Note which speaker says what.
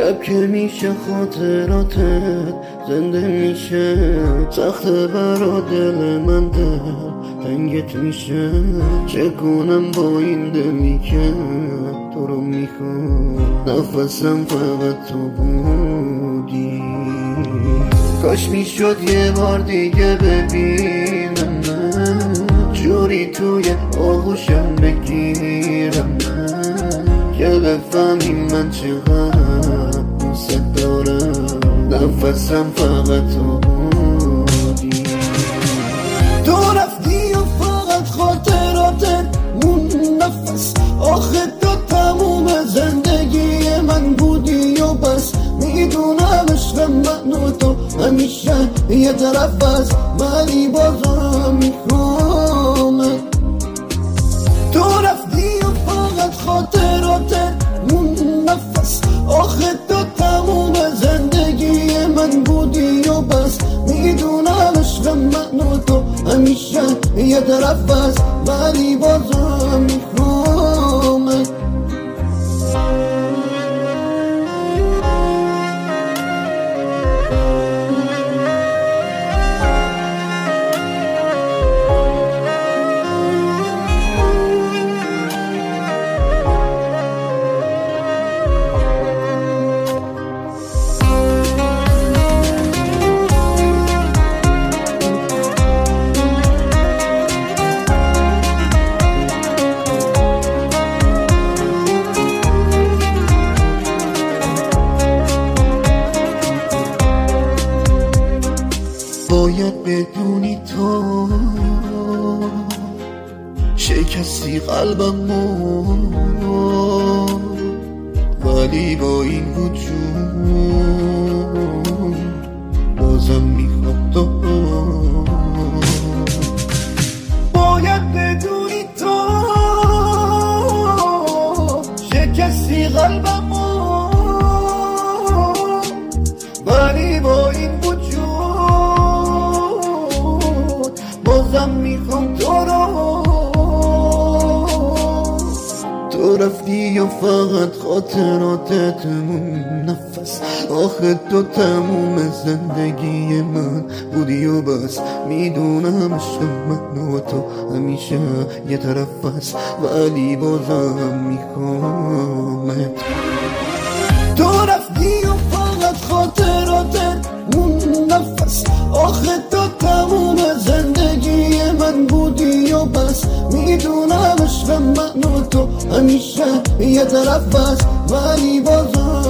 Speaker 1: شب که میشه خاطراتت زنده میشه، سخته برا دل من دل تنگت میشه. چه کنم با این دلی که تو رو میخواد، نفسم فقط تو بودی. کاش میشد یه بار دیگه ببینم من، جوری توی آغوشم بگیرم من، که بفهمی من چقدر دوست دارم. نفسم فقط تو بودی.
Speaker 2: تو رفتی و فقط خاطراتت مون نفس، آخه تو تموم زندگی من بودی و بس. میدونم عشق من و تو همیشه یه طرف است، ولی بازم میخوامت. تو رفتی و فقط خاطراتت مون نفس، آخه تو تموم زندگی من بودی و بس. میدونم عشق من و تو همیشه یه طرف است، ولی بازم میخوامت.
Speaker 1: باید بدونی تو شکستی قلبمو، ولی با این وجود بازم میخوام تو.
Speaker 2: باید بدونی تو شکستی قلبمو، ولی با این وجود بازم میخوام تو رو.
Speaker 1: تو رفتی و فقط خاطراتت مون نفس، آخه تو تموم زندگی من بودی و بس. میدونم عشق من و تو همیشه یه طرف است، ولی بازم میخوامت.
Speaker 2: تو رفتی و فقط خاطراتت مون نفس، آخه تو تموم زندگی من بودی و بس. میدونم عشق من و تو همیشه یه طرف است، ولی بازم